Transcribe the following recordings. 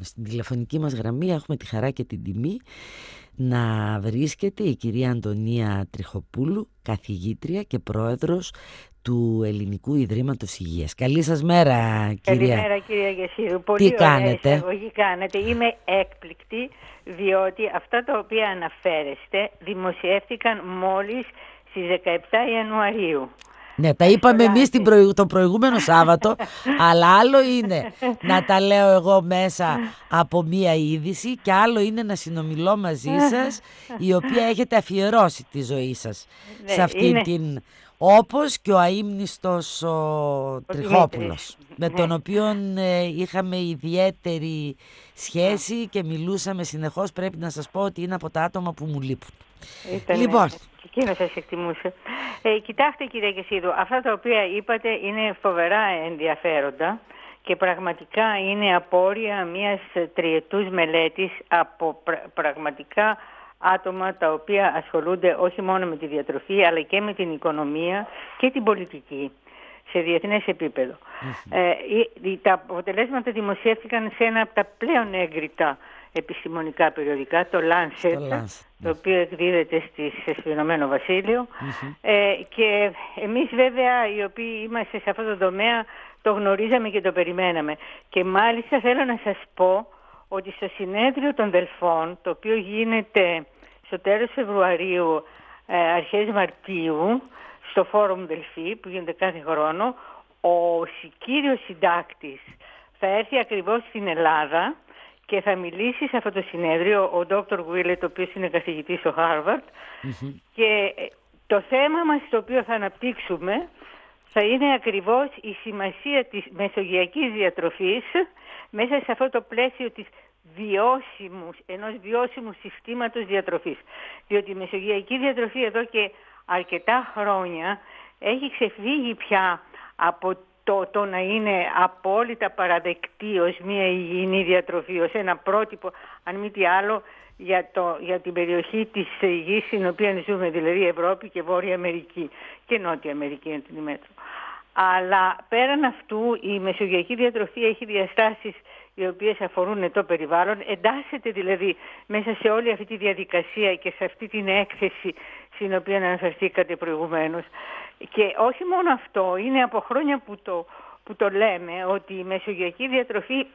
στην τηλεφωνική μας γραμμή έχουμε τη χαρά και την τιμή να βρίσκεται η κυρία Αντωνία Τριχοπούλου, καθηγήτρια και πρόεδρος του Ελληνικού Ιδρύματος Υγείας. Καλή σας μέρα, κυρία. Καλημέρα, κυρία Γεσίδου. Πολύ ωραία εισαγωγή κάνετε. Είμαι έκπληκτη, διότι αυτά τα οποία αναφέρεστε δημοσιεύτηκαν μόλις στις 17 Ιανουαρίου. Ναι, τα είπαμε εμείς το προηγούμενο Σάββατο, αλλά άλλο είναι να τα λέω εγώ μέσα από μία είδηση και άλλο είναι να συνομιλώ μαζί σας, η οποία έχετε αφιερώσει τη ζωή σας σε αυτήν την... Όπως και ο αείμνηστος ο Τριχόπουλος, με τον οποίο είχαμε ιδιαίτερη σχέση και μιλούσαμε συνεχώς. Πρέπει να σας πω ότι είναι από τα άτομα που μου λείπουν. Λοιπόν, εκείνο σας εκτιμούσε. Κοιτάξτε, κύριε Γεσίδου, αυτά τα οποία είπατε είναι φοβερά ενδιαφέροντα και πραγματικά είναι απόρρια μιας τριετούς μελέτης από πραγματικά άτομα τα οποία ασχολούνται όχι μόνο με τη διατροφή αλλά και με την οικονομία και την πολιτική σε διεθνές επίπεδο. Τα αποτελέσματα δημοσιεύτηκαν σε ένα από τα πλέον έγκριτα επιστημονικά περιοδικά, το Lancet, το οποίο εκδίδεται στο Ηνωμένο Βασίλειο. Και εμείς βέβαια οι οποίοι είμαστε σε αυτό το τομέα το γνωρίζαμε και το περιμέναμε. Και μάλιστα θέλω να σας πω ότι στο συνέδριο των Δελφών, το οποίο γίνεται στο τέλος Φεβρουαρίου, αρχές Μαρτίου, στο Φόρουμ Δελφή, που γίνεται κάθε χρόνο, ο κύριος συντάκτης θα έρθει ακριβώς στην Ελλάδα και θα μιλήσει σε αυτό το συνέδριο, ο Dr. Willett, ο οποίος είναι καθηγητής στο Harvard. Και το θέμα μας, το οποίο θα αναπτύξουμε, θα είναι ακριβώς η σημασία της μεσογειακής διατροφής μέσα σε αυτό το πλαίσιο της ενός βιώσιμου συστήματος διατροφής. Διότι η μεσογειακή διατροφή εδώ και αρκετά χρόνια έχει ξεφύγει πια από το να είναι απόλυτα παραδεκτή ως μια υγιεινή διατροφή, ως ένα πρότυπο, αν μη τι άλλο, για την περιοχή της γης στην οποία ζούμε, δηλαδή Ευρώπη και Βόρεια Αμερική και Νότια Αμερική εν την μέτρο. Αλλά πέραν αυτού η μεσογειακή διατροφή έχει διαστάσεις οι οποίες αφορούν το περιβάλλον, εντάσσεται δηλαδή μέσα σε όλη αυτή τη διαδικασία και σε αυτή την έκθεση στην οποία αναφερθήκατε προηγουμένως. Και όχι μόνο αυτό, είναι από χρόνια που το λέμε ότι η μεσογειακή διατροφή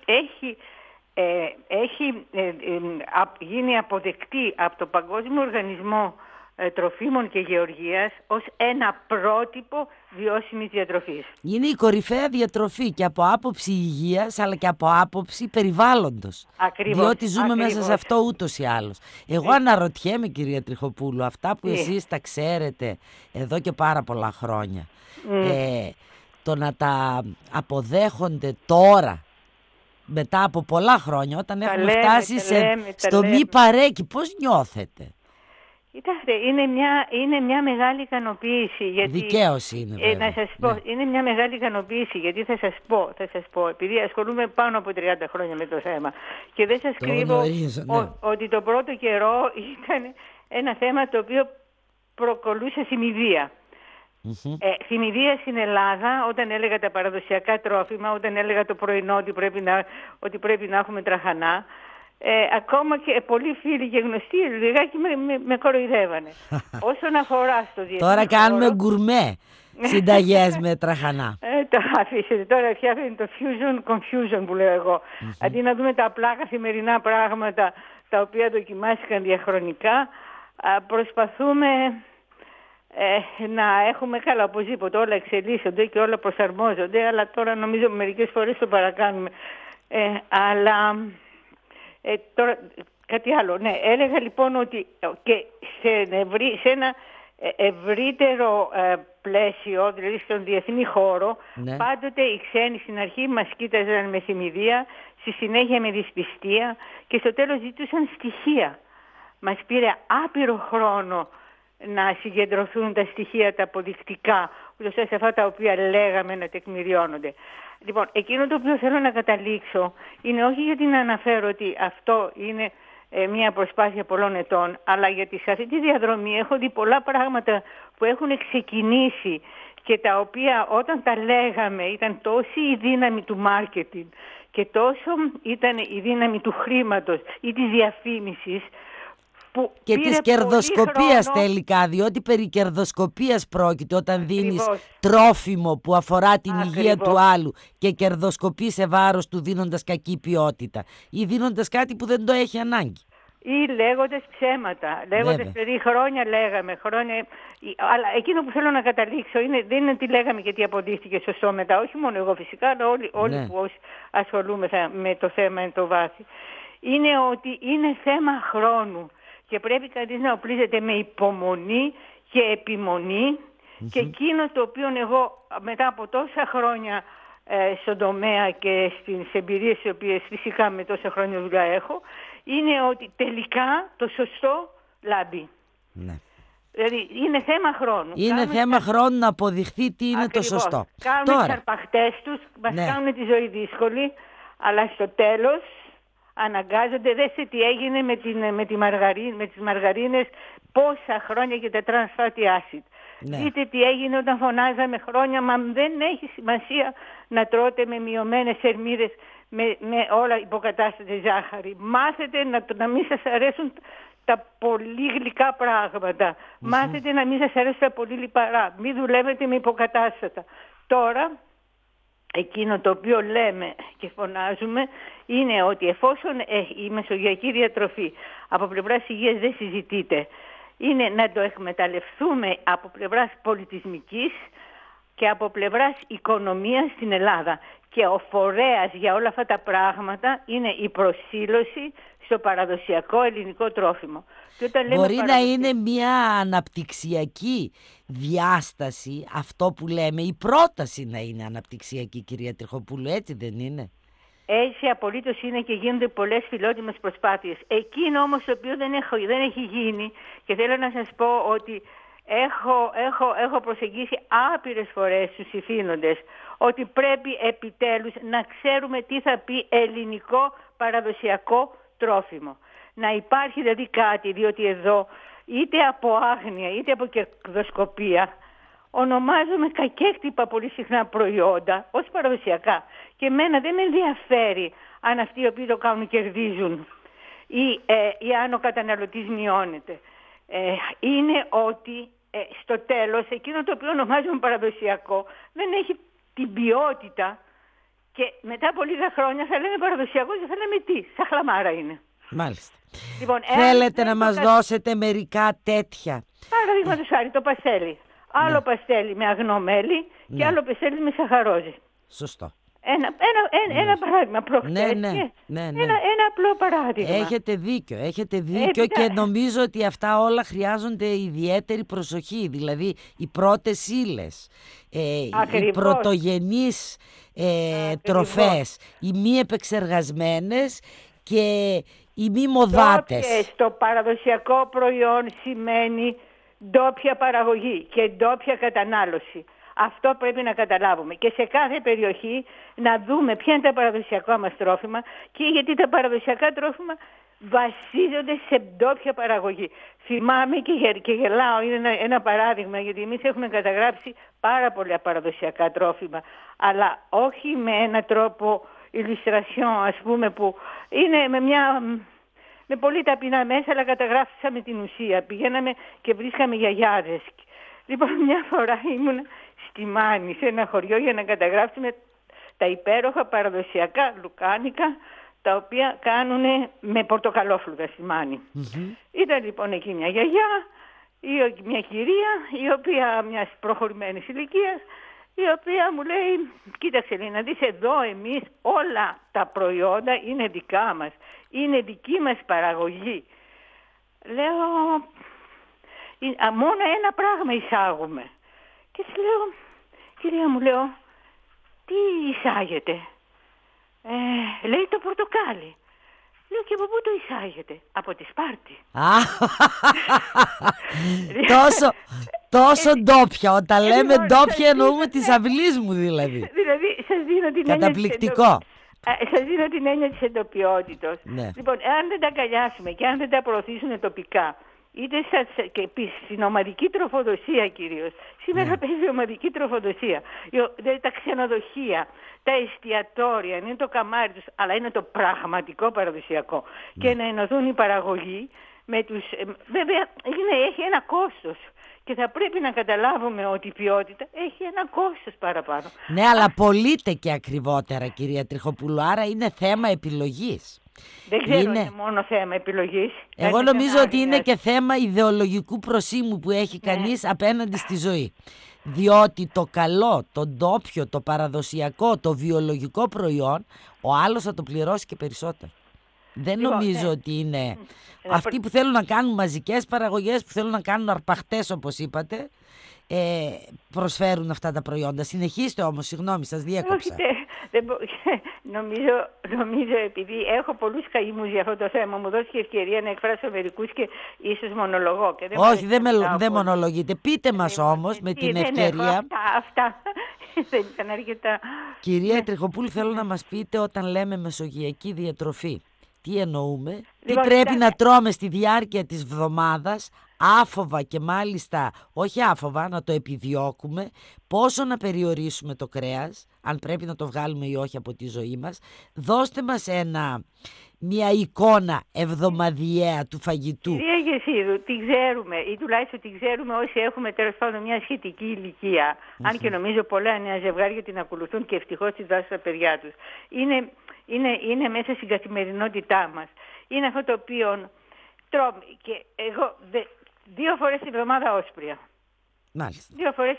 έχει γίνει αποδεκτή από το Παγκόσμιο Οργανισμό Τροφίμων και Γεωργίας ως ένα πρότυπο βιώσιμης διατροφής. Είναι η κορυφαία διατροφή και από άποψη υγείας αλλά και από άποψη περιβάλλοντος. Ακριβώς. Διότι ζούμε μέσα σε αυτό ούτως ή άλλως. Εγώ αναρωτιέμαι, κυρία Τριχοπούλου, αυτά που εσείς τα ξέρετε εδώ και πάρα πολλά χρόνια, το να τα αποδέχονται τώρα, μετά από πολλά χρόνια, όταν έχουμε φτάσει στο μη παρέκει, πώς νιώθετε? Κοιτάξτε, είναι μια μεγάλη ικανοποίηση. Γιατί, δικαίωση είναι βέβαια. Να σας πω, είναι μια μεγάλη ικανοποίηση γιατί θα σας πω, επειδή ασχολούμαι πάνω από 30 χρόνια με το θέμα και δεν σας κρύβω ότι το πρώτο καιρό ήταν ένα θέμα το οποίο προκολούσε θυμηδία. Θυμηδία στην Ελλάδα όταν έλεγα τα παραδοσιακά τρόφιμα, όταν έλεγα το πρωινό ότι πρέπει να έχουμε τραχανά. Ακόμα και πολλοί φίλοι και γνωστοί λιγάκι με κοροϊδεύανε. Όσον αφορά στο διεθνή τώρα κάνουμε γκουρμέ συνταγές με τραχανά. Το αφήσετε. Τώρα φτιάχνει το confusion που λέω εγώ. Αντί να δούμε τα απλά καθημερινά πράγματα τα οποία δοκιμάστηκαν διαχρονικά, προσπαθούμε να έχουμε καλά, οπωσδήποτε όλα εξελίσσονται και όλα προσαρμόζονται, αλλά τώρα νομίζω μερικές φορές το παρακάνουμε. Αλλά τώρα κάτι άλλο. Ναι, έλεγα λοιπόν ότι και σε ένα ευρύτερο πλαίσιο, δηλαδή στον διεθνή χώρο, πάντοτε οι ξένοι στην αρχή μας κοίταζαν με θυμηδία, στη συνέχεια με δυσπιστία και στο τέλος ζητούσαν στοιχεία. Μας πήρε άπειρο χρόνο να συγκεντρωθούν τα στοιχεία τα αποδεικτικά, ούτως ώστε αυτά τα οποία λέγαμε να τεκμηριώνονται. Λοιπόν, εκείνο το οποίο θέλω να καταλήξω είναι όχι γιατί να αναφέρω ότι αυτό είναι μια προσπάθεια πολλών ετών, αλλά γιατί σε αυτή τη διαδρομή έχω δει πολλά πράγματα που έχουν ξεκινήσει και τα οποία όταν τα λέγαμε ήταν τόση η δύναμη του μάρκετινγκ και τόσο ήταν η δύναμη του χρήματος ή της διαφήμισης, που και της κερδοσκοπίας τελικά, διότι περί κερδοσκοπίας πρόκειται όταν δίνεις τρόφιμο που αφορά την υγεία του άλλου και κερδοσκοπεί σε βάρος του δίνοντας κακή ποιότητα ή δίνοντας κάτι που δεν το έχει ανάγκη. Ή λέγοντας ψέματα, δηλαδή χρόνια λέγαμε, αλλά εκείνο που θέλω να καταλήξω δεν είναι τι λέγαμε και τι αποδείχθηκε σωστό μετά, όχι μόνο εγώ φυσικά, αλλά όλοι που ασχολούμεθα με το θέμα εν το βάθη, είναι ότι είναι θέμα χρόνου και πρέπει κανείς να οπλίζεται με υπομονή και επιμονή και εκείνο το οποίο εγώ μετά από τόσα χρόνια στον τομέα και στις εμπειρίες τις οποίες φυσικά με τόσα χρόνια δουλειά έχω, είναι ότι τελικά το σωστό λάμπει. Ναι. Δηλαδή είναι θέμα χρόνου. Είναι θέμα χρόνου να αποδειχθεί τι είναι το σωστό. Κάνουν τις αρπαχτές τους, μας κάνουν τη ζωή δύσκολη, αλλά στο τέλος αναγκάζονται. Δέστε τι έγινε με τις μαργαρίνες πόσα χρόνια και τα trans fatty acid. Ναι. Δείτε τι έγινε όταν φωνάζαμε χρόνια, μα δεν έχει σημασία να τρώτε με μειωμένες θερμίδες, με όλα υποκατάστατη ζάχαρη. Μάθετε να μην σας αρέσουν τα πολύ γλυκά πράγματα. Μάθετε να μην σας αρέσουν τα πολύ λιπαρά. Μην δουλεύετε με υποκατάστατα. Τώρα, εκείνο το οποίο λέμε και φωνάζουμε είναι ότι εφόσον η μεσογειακή διατροφή από πλευράς υγείας δεν συζητείται, είναι να το εκμεταλλευτούμε από πλευράς πολιτισμικής και από πλευράς οικονομίας στην Ελλάδα. Και ο φορέας για όλα αυτά τα πράγματα είναι η προσήλωση στο παραδοσιακό ελληνικό τρόφιμο. Μπορεί να είναι μια αναπτυξιακή διάσταση αυτό που λέμε, η πρόταση να είναι αναπτυξιακή, κυρία Τριχοπούλου, έτσι δεν είναι? Έτσι απολύτως είναι και γίνονται πολλές φιλότιμες προσπάθειες. Εκείνο όμως το οποίο δεν έχει γίνει, και θέλω να σας πω ότι έχω προσεγγίσει άπειρες φορές στους ηθήνοντες ότι πρέπει επιτέλους να ξέρουμε τι θα πει ελληνικό παραδοσιακό τρόφιμο. Να υπάρχει δηλαδή κάτι, διότι εδώ είτε από άγνοια είτε από κερδοσκοπία ονομάζουμε κακέκτυπα πολύ συχνά προϊόντα ως παραδοσιακά. Και εμένα δεν με ενδιαφέρει αν αυτοί οι οποίοι το κάνουν κερδίζουν ή αν ο καταναλωτής μειώνεται. Είναι ότι στο τέλος εκείνο το οποίο ονομάζουμε παραδοσιακό δεν έχει την ποιότητα και μετά από λίγα χρόνια θα λέμε παραδοσιακό και θα λέμε τι, σαν χλαμάρα είναι. Μάλιστα. Λοιπόν, θέλετε να μας δώσετε μερικά τέτοια? Παραδείγματος χάρη το παστέλι. Άλλο παστέλι με αγνό μέλι και άλλο παστέλι με σαχαρόζι. Σωστό. Ένα παράδειγμα προχθές. Ένα απλό παράδειγμα. Έχετε δίκιο και νομίζω ότι αυτά όλα χρειάζονται ιδιαίτερη προσοχή. Δηλαδή οι πρώτες ύλες, οι πρωτογενείς τροφές, οι μη επεξεργασμένες και οι μη μοδάτες. Το παραδοσιακό προϊόν σημαίνει ντόπια παραγωγή και ντόπια κατανάλωση. Αυτό πρέπει να καταλάβουμε και σε κάθε περιοχή να δούμε ποια είναι τα παραδοσιακά μας τρόφιμα και γιατί τα παραδοσιακά τρόφιμα βασίζονται σε ντόπια παραγωγή. Θυμάμαι και γελάω, είναι ένα παράδειγμα, γιατί εμείς έχουμε καταγράψει πάρα πολλά παραδοσιακά τρόφιμα, αλλά όχι με έναν τρόπο illustration, ας πούμε, που είναι με πολύ ταπεινά μέσα, αλλά καταγράφησαμε την ουσία. Πηγαίναμε και βρίσκαμε γιαγιάδες. Λοιπόν, μια φορά ήμουν στη Μάνη, σε ένα χωριό, για να καταγράψουμε τα υπέροχα παραδοσιακά λουκάνικα, τα οποία κάνουν με πορτοκαλόφλουδα στη Μάνη. Ήταν λοιπόν εκεί μια γιαγιά, μια κυρία, η οποία μιας προχωρημένης ηλικίας, η οποία μου λέει, κοίταξε, λέει, να δεις εδώ εμείς όλα τα προϊόντα είναι δικά μας, είναι δική μας παραγωγή. Λέω, μόνο ένα πράγμα εισάγουμε. Και της λέω, κυρία μου, λέω, τι εισάγετε? Λέει, το πορτοκάλι. Λέω, και από πού το εισάγετε? Από τη Σπάρτη. Τόσο ντόπια. Όταν λέμε ντόπια εννοούμε της αυλής μου δηλαδή. Δηλαδή σας δίνω την καταπληκτικό. Σας δίνω την έννοια της εντοπιότητος. Ναι. Λοιπόν, αν δεν τα αγκαλιάσουμε και αν δεν τα προωθήσουν τοπικά είτε και στην ομαδική τροφοδοσία κυρίως. Σήμερα παίζει ομαδική τροφοδοσία. Δηλαδή τα ξενοδοχεία, τα εστιατόρια, είναι το καμάρι τους, αλλά είναι το πραγματικό παραδοσιακό. Και να ενωθούν οι παραγωγοί με τους... Βέβαια έχει ένα κόστος. Και θα πρέπει να καταλάβουμε ότι η ποιότητα έχει ένα κόστος παραπάνω. Ναι, αλλά πωλείται και ακριβότερα, κυρία Τριχοπούλου, άρα είναι θέμα επιλογής. Δεν ξέρω, είναι μόνο θέμα επιλογής. Εγώ νομίζω ότι είναι και θέμα ιδεολογικού προσήμου που έχει κανείς απέναντι στη ζωή. Διότι το καλό, το ντόπιο, το παραδοσιακό, το βιολογικό προϊόν, ο άλλος θα το πληρώσει και περισσότερο. Δεν νομίζω ότι είναι αυτοί που θέλουν να κάνουν μαζικές παραγωγές, που θέλουν να κάνουν αρπαχτές όπως είπατε, προσφέρουν αυτά τα προϊόντα. Συνεχίστε όμως, συγγνώμη, σας διέκοψα. Νομίζω επειδή έχω πολλούς καημούς για αυτό το θέμα, μου δώθηκε ευκαιρία να εκφράσω μερικούς και ίσως μονολογώ. Και όχι, δεν μονολογείτε. Πείτε μας όμως με την ευκαιρία. Αυτά δεν ήταν αρκετά. Κυρία Τριχοπούλου, θέλω να μας πείτε, όταν λέμε μεσογειακή διατροφή, τι εννοούμε, τι πρέπει να τρώμε στη διάρκεια της βδομάδας, άφοβα και μάλιστα όχι άφοβα, να το επιδιώκουμε, πόσο να περιορίσουμε το κρέας, αν πρέπει να το βγάλουμε ή όχι από τη ζωή μας. Δώστε μας μια εικόνα εβδομαδιαία του φαγητού. Κυρία Γεσίδου, την ξέρουμε ή τουλάχιστον την ξέρουμε όσοι έχουμε τέλος πάντων μια σχετική ηλικία. Αν και νομίζω πολλά νέα ζευγάρια την ακολουθούν και ευτυχώς τη δώσουν στα παιδιά τους. Είναι μέσα στην καθημερινότητά μας. Είναι αυτό το οποίο τρώμε. Και εγώ 2 φορές την εβδομάδα όσπρια. Μάλιστα. 2 φορές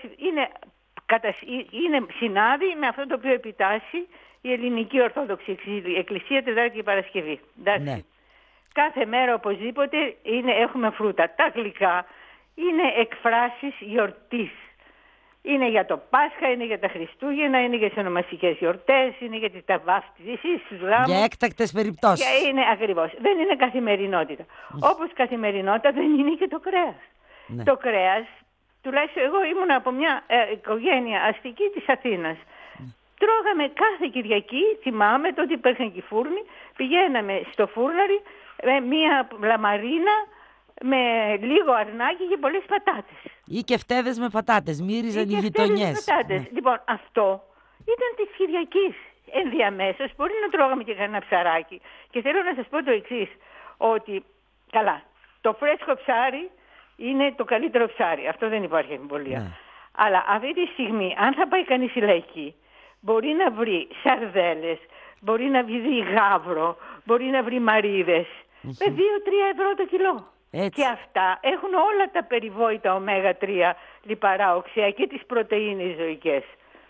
είναι συνάδει με αυτό το οποίο επιτάσσει η ελληνική Ορθόδοξη Εκκλησία Τετάρτη και Παρασκευή. Ναι. Κάθε μέρα οπωσδήποτε έχουμε φρούτα. Τα γλυκά είναι εκφράσεις γιορτής. Είναι για το Πάσχα, είναι για τα Χριστούγεννα, είναι για τις ονομαστικές γιορτές, είναι για τις ταβάφτισεις, τους γάμους. Για έκτακτες περιπτώσεις. Και είναι ακριβώς. Δεν είναι καθημερινότητα. Όπως καθημερινότητα δεν είναι και το κρέας. Ναι. Το κρέας, τουλάχιστον εγώ ήμουν από μια οικογένεια αστική της Αθήνας. Τρώγαμε κάθε Κυριακή, θυμάμαι τότε υπήρχαν και οι φούρνοι, πηγαίναμε στο φούρναρι με μια λαμαρίνα, με λίγο αρνάκι και πολλές πατάτες. Ή και φτέδες με πατάτες, μύριζαν οι γειτονιές. Ναι. Λοιπόν, αυτό ήταν της Κυριακής. Ενδιαμέσως μπορεί να τρώγαμε και κανένα ψαράκι. Και θέλω να σας πω το εξής, ότι καλά, το φρέσκο ψάρι είναι το καλύτερο ψάρι. Αυτό δεν υπάρχει αμφιβολία. Ναι. Αλλά αυτή τη στιγμή, αν θα πάει κανείς στη Λαϊκή, μπορεί να βρει σαρδέλες, μπορεί να βρει γάβρο, μπορεί να βρει μαρίδες με 2-3 ευρώ το κιλό. Έτσι. Και αυτά έχουν όλα τα περιβόητα ω3 λιπαρά οξέα και τις πρωτεΐνες ζωικές.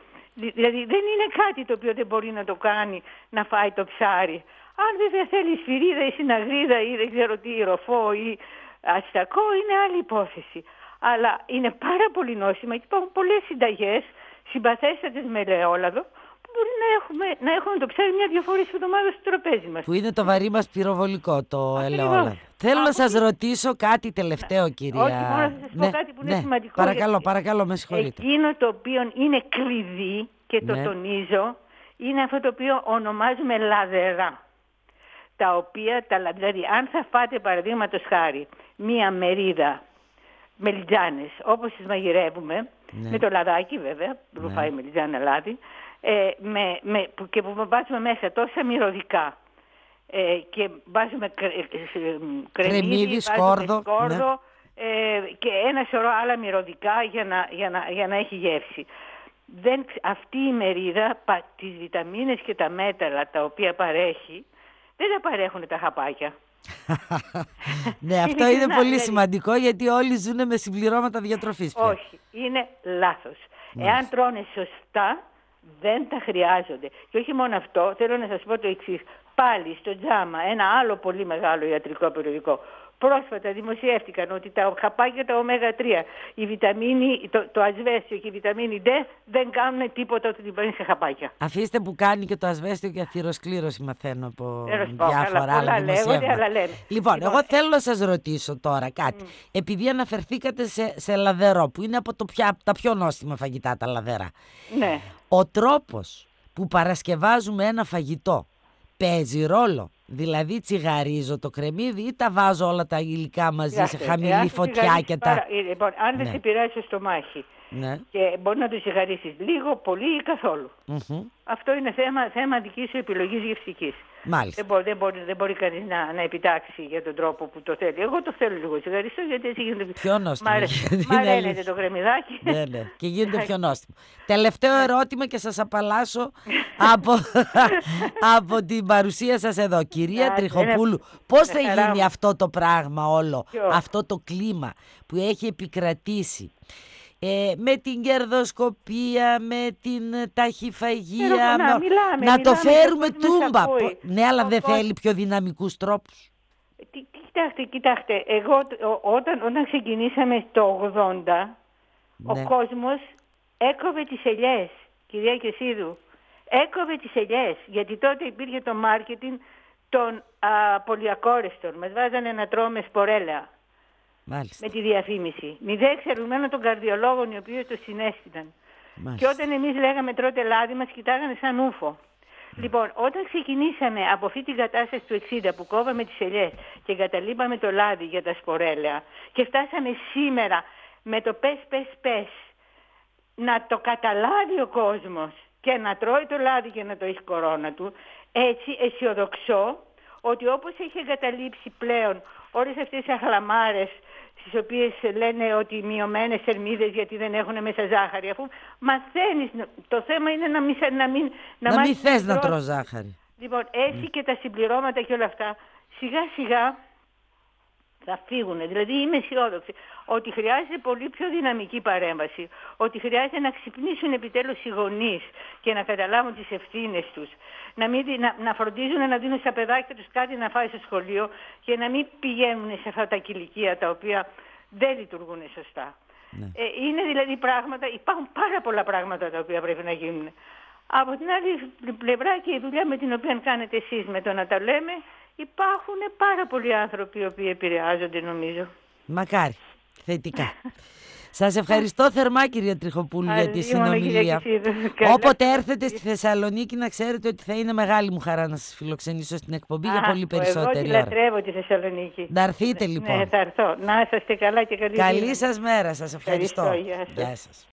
Δηλαδή δεν είναι κάτι το οποίο δεν μπορεί να το κάνει να φάει το ψάρι. Αν βέβαια θέλει σφυρίδα ή συναγρίδα ή δεν ξέρω τι, ροφό ή αστακό, είναι άλλη υπόθεση. Αλλά είναι πάρα πολύ νόσημα και υπάρχουν πολλές συνταγές συμπαθέστατες με ελαιόλαδο που μπορεί να έχουμε το ψάρι 1-2 φορές τη εβδομάδα στο τραπέζι μας. Που είναι το βαρύ μας πυροβολικό, το ελαιόλαδο. Θέλω να σας ρωτήσω κάτι τελευταίο, κυρία. Όχι, μόνο να σας πω κάτι που είναι σημαντικό. Παρακαλώ, με συγχωρείτε. Εκείνο το οποίο είναι κλειδί και το τονίζω, είναι αυτό το οποίο ονομάζουμε λαδερά. Τα οποία, δηλαδή, αν θα φάτε παραδείγματος χάρη μία μερίδα μελιτζάνες, όπως τις μαγειρεύουμε, με το λαδάκι βέβαια, που φάει μελιτζάνα λάδι, και που βάζουμε μέσα τόσα μυρωδικά και βάζουμε κρεμμύδι, σκόρδο και ένα σωρό άλλα μυρωδικά για να έχει γεύση. Αυτή η μερίδα, τις βιταμίνες και τα μέταλλα τα οποία παρέχει, δεν τα παρέχουν τα χαπάκια. Ναι, αυτό είναι πολύ σημαντικό, γιατί όλοι ζουν με συμπληρώματα διατροφής. Όχι, είναι λάθος. Εάν τρώνε σωστά, δεν τα χρειάζονται. Και όχι μόνο αυτό, θέλω να σας πω το εξής. Πάλι στο Τζάμα, ένα άλλο πολύ μεγάλο ιατρικό περιοδικό, πρόσφατα δημοσιεύτηκαν ότι τα χαπάκια τα ω3, η βιταμίνη, το ασβέστιο και η βιταμίνη D δεν κάνουν τίποτα ότι την παίρνει σε χαπάκια. Αφήστε που κάνει και το ασβέστιο και αθυροσκλήρωση, μαθαίνω από διάφορα άλλα δημοσιεύματα. Λοιπόν, εγώ θέλω να σας ρωτήσω τώρα κάτι. Επειδή αναφερθήκατε σε λαδερό, που είναι από τα πιο νόστιμα φαγητά τα λαδερά. Ναι. Ο τρόπος που παρασκευάζουμε ένα φαγητό παίζει ρόλο? Δηλαδή τσιγαρίζω το κρεμμύδι ή τα βάζω όλα τα υλικά μαζί σε χαμηλή φωτιά και τα... Λοιπόν, αν δεν σε πειράζει το στομάχι και μπορεί να το τσιγαρίσεις λίγο, πολύ ή καθόλου. Αυτό είναι θέμα δικής σου επιλογής γευστικής. Μάλιστα. Δεν μπορεί κανείς να επιτάξει για τον τρόπο που το θέλει. Εγώ το θέλω λίγο τσιγαριστό γιατί έτσι γίνεται πιο νόστιμο. Μ' αρέσει το κρεμμυδάκι. Ναι. Και γίνεται πιο νόστιμο. Τελευταίο ερώτημα και σας απαλλάσσω από την παρουσία σας εδώ. Κυρία Τριχοπούλου, πώς θα γίνει αυτό το πράγμα όλο, αυτό το κλίμα που έχει επικρατήσει με την κερδοσκοπία, με την ταχυφαγία, να το φέρουμε τούμπα. Ναι, αλλά δεν θέλει πιο δυναμικούς τρόπους. Κοιτάξτε, εγώ όταν ξεκινήσαμε το 80, ο κόσμος έκοβε τις ελιές, κυρία Κεσίδου. Έκοβε τις ελιές, γιατί τότε υπήρχε το μάρκετινγκ των πολυακόρεστων. Μας βάζανε να τρώμε σπορέλαια. Μάλιστα. Με τη διαφήμιση. Μη δε εξαιρουμένο των καρδιολόγων οι οποίοι το συνέστηναν. Και όταν εμείς λέγαμε τρώτε λάδι, μας κοιτάγανε σαν ούφο. Λοιπόν, όταν ξεκινήσαμε από αυτή την κατάσταση του 60 που κόβαμε τις ελιές και εγκαταλείπαμε το λάδι για τα σπορέλαια και φτάσαμε σήμερα με το πες να το καταλάβει ο κόσμος και να τρώει το λάδι και να το έχει κορώνα του, έτσι αισιοδοξώ ότι όπως έχει εγκαταλείψει πλέον όλες αυτές τις αχλαμάρες στις οποίες λένε ότι μειωμένες θερμίδες γιατί δεν έχουν μέσα ζάχαρη, αφού μαθαίνεις, το θέμα είναι να μην θες να τρως ζάχαρη. Λοιπόν, έτσι και τα συμπληρώματα και όλα αυτά σιγά σιγά θα φύγουν. Δηλαδή είμαι αισιόδοξη ότι χρειάζεται πολύ πιο δυναμική παρέμβαση, ότι χρειάζεται να ξυπνήσουν επιτέλους οι γονείς και να καταλάβουν τις ευθύνες τους, να φροντίζουν να δίνουν στα παιδάκια τους κάτι να φάει στο σχολείο και να μην πηγαίνουν σε αυτά τα κηλικεία τα οποία δεν λειτουργούν σωστά. Είναι δηλαδή υπάρχουν πάρα πολλά πράγματα τα οποία πρέπει να γίνουν. Από την άλλη πλευρά και η δουλειά με την οποία κάνετε εσείς με το να τα λέμε, υπάρχουν πάρα πολλοί άνθρωποι οι οποίοι επηρεάζονται, νομίζω. Μακάρι, θετικά. Σας ευχαριστώ θερμά, κυρία Τριχοπούλου, για τη συνομιλία. Όποτε έρθετε στη Θεσσαλονίκη, να ξέρετε ότι θα είναι μεγάλη μου χαρά να σας φιλοξενήσω στην εκπομπή για πολύ περισσότερη ώρα. Εγώ τη λατρεύω τη Θεσσαλονίκη. Να έρθετε λοιπόν. Ναι, θα έρθω. Να είσαστε καλά και καλή σας μέρα. Σας ευχαριστώ. Γεια σας.